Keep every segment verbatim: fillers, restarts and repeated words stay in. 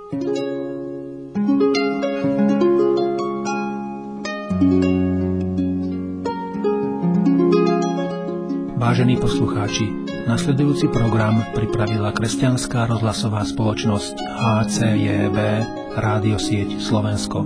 Vážení poslucháči, nasledujúci program pripravila kresťanská rozhlasová spoločnosť há cé jé vé Rádiosieť Slovensko.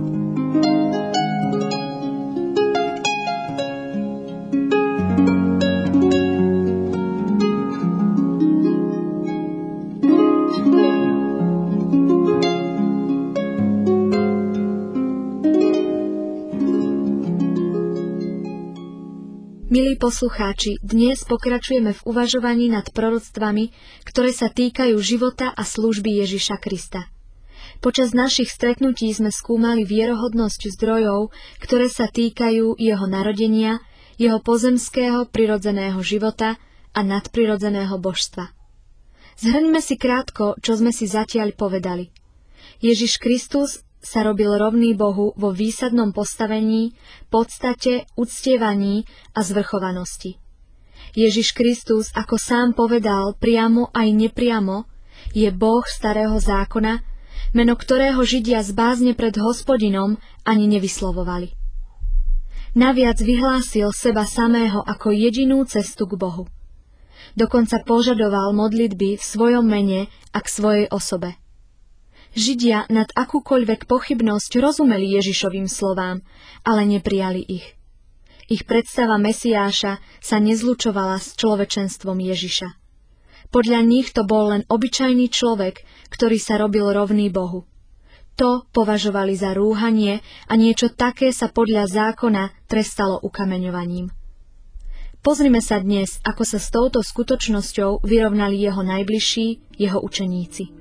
Milí poslucháči, dnes pokračujeme v uvažovaní nad proroctvami, ktoré sa týkajú života a služby Ježiša Krista. Počas našich stretnutí sme skúmali vierohodnosť zdrojov, ktoré sa týkajú jeho narodenia, jeho pozemského prirodzeného života a nadprirodzeného božstva. Zhrňme si krátko, čo sme si zatiaľ povedali. Ježiš Kristus sa robil rovný Bohu vo výsadnom postavení, podstate, uctievaní a zvrchovanosti. Ježiš Kristus, ako sám povedal priamo aj nepriamo, je Boh starého zákona, meno ktorého Židia z bázne pred Hospodinom ani nevyslovovali. Naviac vyhlásil seba samého ako jedinú cestu k Bohu. Dokonca požadoval modlitby v svojom mene a k svojej osobe. Židia nad akúkoľvek pochybnosť rozumeli Ježišovým slovám, ale neprijali ich. Ich predstava Mesiáša sa nezlučovala s človečenstvom Ježiša. Podľa nich to bol len obyčajný človek, ktorý sa robil rovný Bohu. To považovali za rúhanie a niečo také sa podľa zákona trestalo ukameňovaním. Pozrime sa dnes, ako sa s touto skutočnosťou vyrovnali jeho najbližší, jeho učeníci.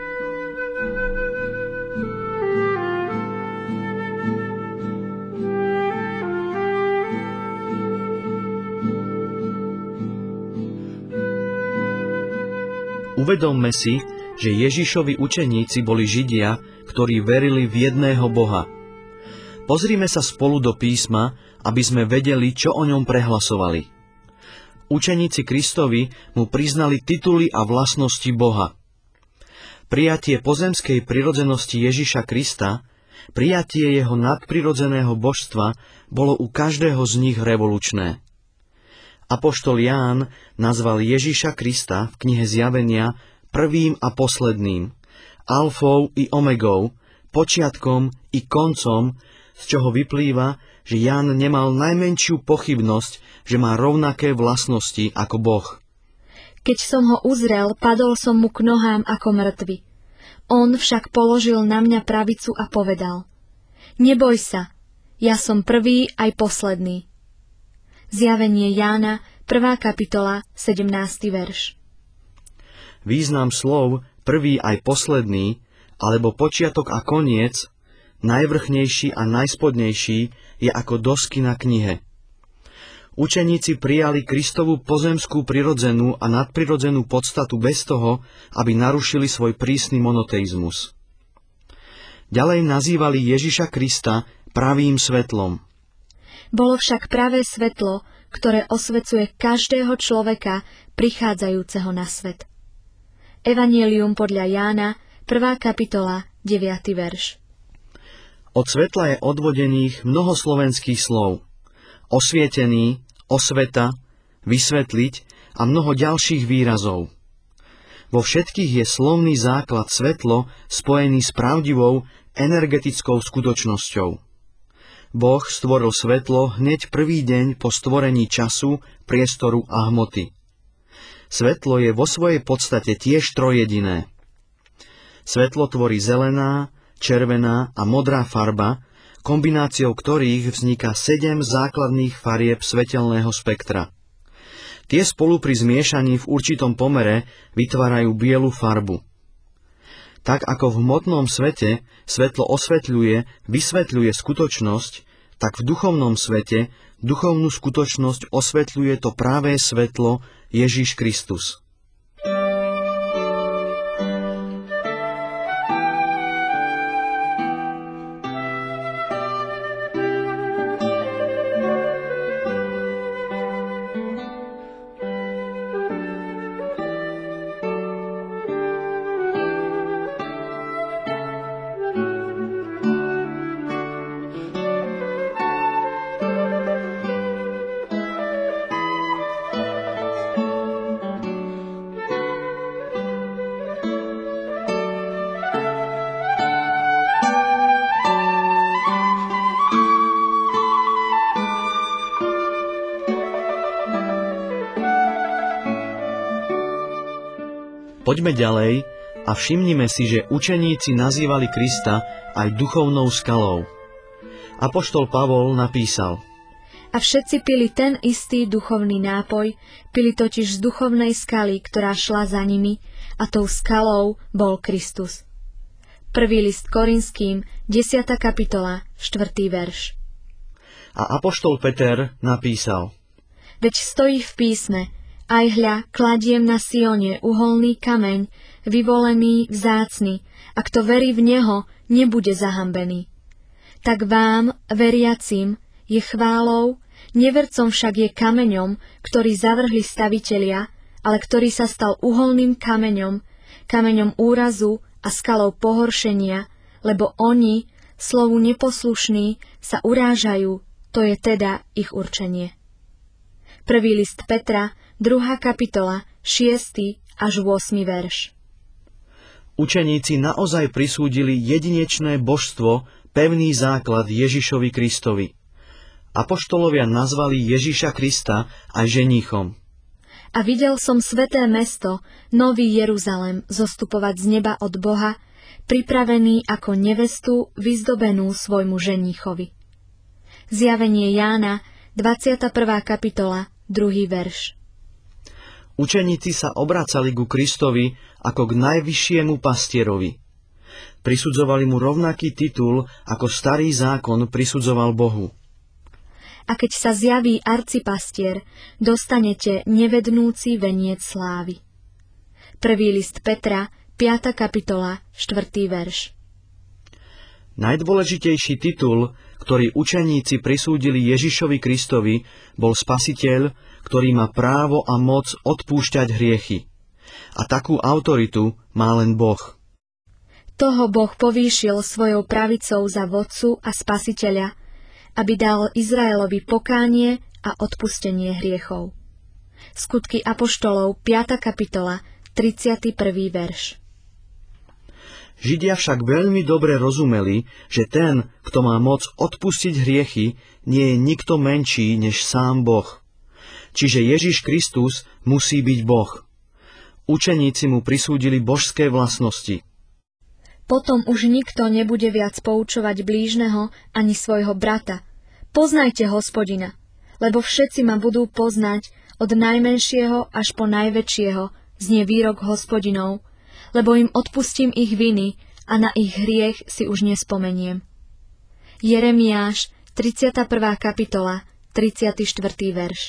Uvedomme si, že Ježišovi učeníci boli Židia, ktorí verili v jedného Boha. Pozrime sa spolu do písma, aby sme vedeli, čo o ňom prehlasovali. Učeníci Kristovi mu priznali tituly a vlastnosti Boha. Prijatie pozemskej prirodzenosti Ježiša Krista, prijatie jeho nadprirodzeného božstva bolo u každého z nich revolučné. Apoštol Ján nazval Ježiša Krista v knihe Zjavenia prvým a posledným, alfou i omegou, počiatkom i koncom, z čoho vyplýva, že Ján nemal najmenšiu pochybnosť, že má rovnaké vlastnosti ako Boh. Keď som ho uzrel, padol som mu k nohám ako mŕtvy. On však položil na mňa pravicu a povedal: Neboj sa, ja som prvý aj posledný. Zjavenie Jána, prvá kapitola, sedemnásty verš. Význam slov prvý aj posledný, alebo počiatok a koniec, najvrchnejší a najspodnejší, je ako dosky na knihe. Učeníci prijali Kristovu pozemskú prirodzenú a nadprirodzenú podstatu bez toho, aby narušili svoj prísny monoteizmus. Ďalej nazývali Ježiša Krista pravým svetlom. Bolo však pravé svetlo, ktoré osvecuje každého človeka prichádzajúceho na svet. Evanjelium podľa Jána, prvá kapitola, deviaty verš. Od svetla je odvodených mnoho slovenských slov. Osvietený, osveta, vysvetliť a mnoho ďalších výrazov. Vo všetkých je slovný základ svetlo spojený s pravdivou energetickou skutočnosťou. Boh stvoril svetlo hneď prvý deň po stvorení času, priestoru a hmoty. Svetlo je vo svojej podstate tiež trojjediné. Svetlo tvorí zelená, červená a modrá farba, kombináciou ktorých vzniká sedem základných farieb svetelného spektra. Tie spolu pri zmiešaní v určitom pomere vytvárajú bielu farbu. Tak ako v hmotnom svete svetlo osvetľuje, vysvetľuje skutočnosť, tak v duchovnom svete duchovnú skutočnosť osvetľuje to pravé svetlo Ježiš Kristus. Poďme ďalej a všimnime si, že učeníci nazývali Krista aj duchovnou skalou. Apoštol Pavol napísal: A všetci pili ten istý duchovný nápoj, pili totiž z duchovnej skaly, ktorá šla za nimi, a tou skalou bol Kristus. Prvý list Korinským, desiata kapitola, štvrtý verš. A apoštol Peter napísal: Veď stojí v písme: Aj hľa, kladiem na Sione uholný kameň, vyvolený, vzácny, a kto verí v neho, nebude zahambený. Tak vám, veriacim, je chválou, nevercom však je kameňom, ktorý zavrhli stavitelia, ale ktorý sa stal uholným kameňom, kameňom úrazu a skalou pohoršenia, lebo oni, slovu neposlušní, sa urážajú, to je teda ich určenie. Prvý list Petra, druhá kapitola, šiesty až ôsmy verš. Učeníci naozaj prisúdili jedinečné božstvo, pevný základ Ježišovi Kristovi. Apoštolovia nazvali Ježiša Krista aj ženíchom. A videl som sväté mesto, nový Jeruzalem, zostupovať z neba od Boha, pripravený ako nevestu, vyzdobenú svojmu ženíchovi. Zjavenie Jána, dvadsiata prvá kapitola, druhý verš. Učeníci sa obracali ku Kristovi ako k najvyššiemu pastierovi. Prisudzovali mu rovnaký titul, ako starý zákon prisudzoval Bohu. A keď sa zjaví arcipastier, dostanete nevednúci veniec slávy. Prvý list Petra, piata kapitola, štvrtý verš. Najdôležitejší titul, ktorý učeníci prisúdili Ježišovi Kristovi, bol Spasiteľ, ktorý má právo a moc odpúšťať hriechy. A takú autoritu má len Boh. Toho Boh povýšil svojou pravicou za vodcu a spasiteľa, aby dal Izraelovi pokánie a odpustenie hriechov. Skutky apoštolov, piata kapitola, tridsiaty prvý verš. Židia však veľmi dobre rozumeli, že ten, kto má moc odpustiť hriechy, nie je nikto menší než sám Boh. Čiže Ježiš Kristus musí byť Boh. Učeníci mu prisúdili božské vlastnosti. Potom už nikto nebude viac poučovať blížneho ani svojho brata. Poznajte Hospodina, lebo všetci ma budú poznať od najmenšieho až po najväčšieho, znie výrok Hospodinov, lebo im odpustím ich viny a na ich hriech si už nespomeniem. Jeremiáš, tridsiata prvá kapitola, tridsiaty štvrtý verš.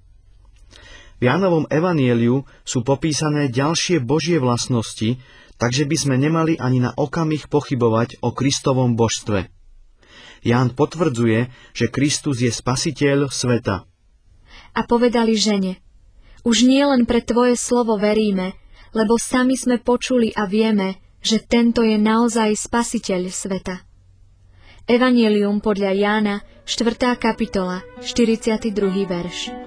V Jánovom evanjeliu sú popísané ďalšie Božie vlastnosti, takže by sme nemali ani na okamih pochybovať o Kristovom božstve. Ján potvrdzuje, že Kristus je spasiteľ sveta. A povedali žene: Už nie len pre tvoje slovo veríme, lebo sami sme počuli a vieme, že tento je naozaj spasiteľ sveta. Evanjelium podľa Jána, štvrtá kapitola, štyridsiaty druhý verš.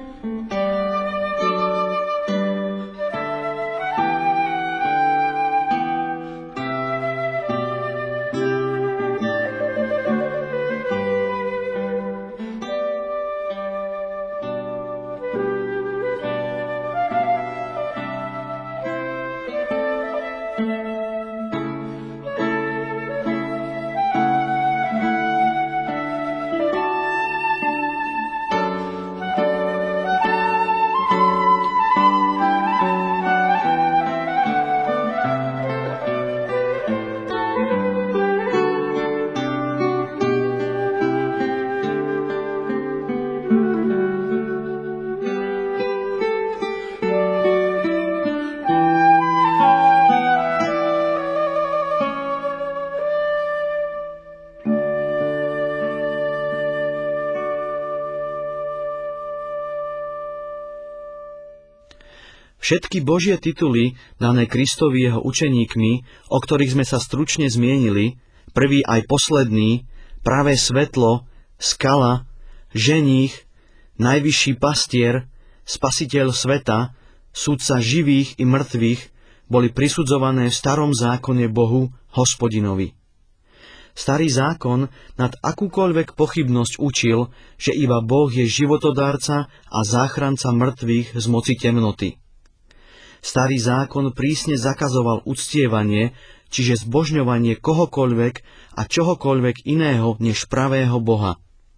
Všetky Božie tituly, dané Kristovi jeho učeníkmi, o ktorých sme sa stručne zmienili, prvý aj posledný, pravé svetlo, skala, ženích, najvyšší pastier, spasiteľ sveta, sudca živých i mŕtvych, boli prisudzované v starom zákone Bohu, Hospodinovi. Starý zákon nad akúkoľvek pochybnosť učil, že iba Boh je životodárca a záchranca mŕtvych z moci temnoty. Starý zákon prísne zakazoval uctievanie, čiže zbožňovanie kohokoľvek a čohokoľvek iného než pravého Boha.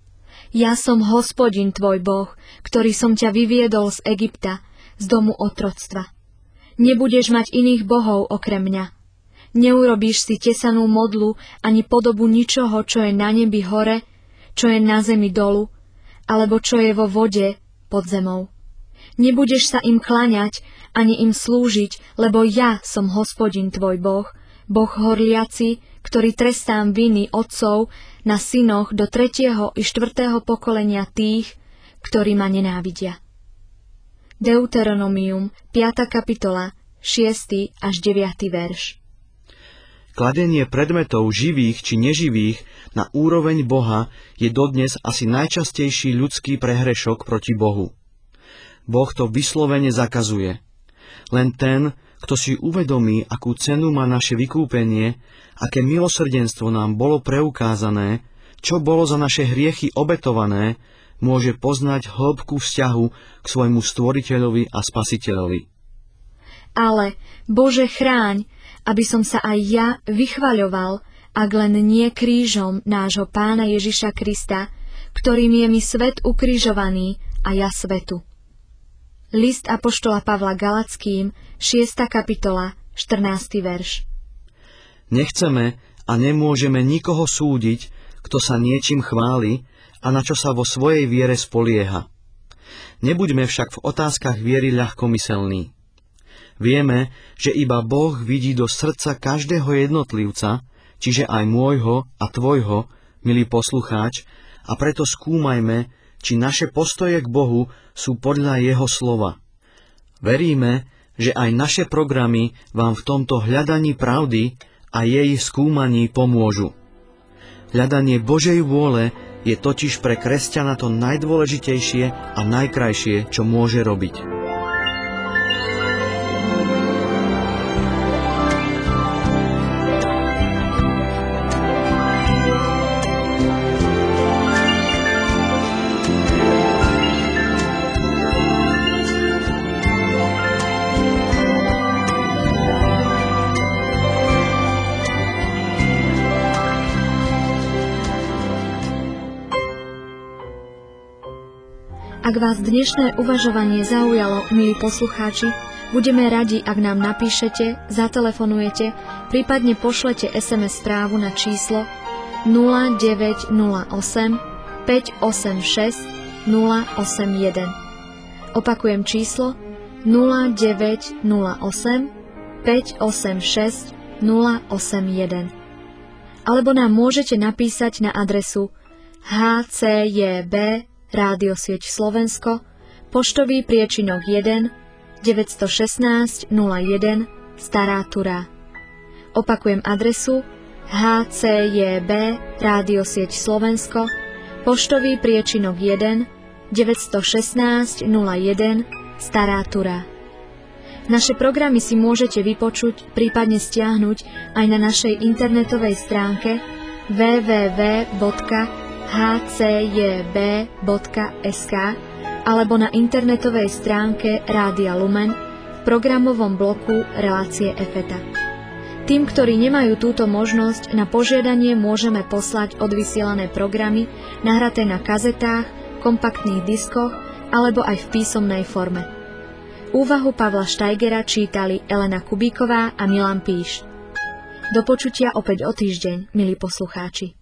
Ja som Hospodin tvoj Boh, ktorý som ťa vyviedol z Egypta, z domu otroctva. Nebudeš mať iných bohov okrem mňa. Neurobíš si tesanú modlu ani podobu ničoho, čo je na nebi hore, čo je na zemi dolu, alebo čo je vo vode pod zemou. Nebudeš sa im klaňať, ani im slúžiť, lebo ja som Hospodin tvoj Boh, Boh horliaci, ktorý trestám viny otcov na synoch do tretieho i štvrtého pokolenia tých, ktorí ma nenávidia. Deuteronomium, piata kapitola, šiesty až deviaty verš. Kladenie predmetov živých či neživých na úroveň Boha je dodnes asi najčastejší ľudský prehrešok proti Bohu. Boh to vyslovene zakazuje. Len ten, kto si uvedomí, akú cenu má naše vykúpenie, aké milosrdenstvo nám bolo preukázané, čo bolo za naše hriechy obetované, môže poznať hĺbku vzťahu k svojmu stvoriteľovi a spasiteľovi. Ale, Bože, chráň, aby som sa aj ja vychvaľoval, ak len nie krížom nášho Pána Ježiša Krista, ktorým je mi svet ukrižovaný a ja svetu. List apoštola Pavla Galackým, šiesta kapitola, štrnásty verš. Nechceme a nemôžeme nikoho súdiť, kto sa niečím chváli a na čo sa vo svojej viere spolieha. Nebuďme však v otázkach viery ľahkomyselní. Vieme, že iba Boh vidí do srdca každého jednotlivca, čiže aj môjho a tvojho, milý poslucháč, a preto skúmajme, či naše postoje k Bohu sú podľa Jeho slova. Veríme, že aj naše programy vám v tomto hľadaní pravdy a jej skúmaní pomôžu. Hľadanie Božej vôle je totiž pre kresťana to najdôležitejšie a najkrajšie, čo môže robiť. Ak vás dnešné uvažovanie zaujalo, milí poslucháči, budeme radi, ak nám napíšete, zatelefonujete, prípadne pošlete es em es správu na číslo nula deväť nula osem päť osem šesť nula osem jeden. Opakujem číslo nula deväť nula osem päť osem šesť nula osem jeden. Alebo nám môžete napísať na adresu há cé jé bé Rádiosieť Slovensko, poštový priečinok jeden, deväť jedna šesť nula jeden, Stará Turá. Opakujem adresu há cé jé bé Rádiosieť Slovensko, poštový priečinok jeden, deväť jedna šesť nula jeden, Stará Turá. Naše programy si môžete vypočuť, prípadne stiahnuť aj na našej internetovej stránke w w w bodka há cé jé bé bodka es ká alebo na internetovej stránke Rádia Lumen v programovom bloku Relácie Efeta. Tým, ktorí nemajú túto možnosť, na požiadanie môžeme poslať odvysielané programy nahraté na kazetách, kompaktných diskoch alebo aj v písomnej forme. Úvahu Pavla Štajgera čítali Elena Kubíková a Milan Píš. Do počutia opäť o týždeň, milí poslucháči.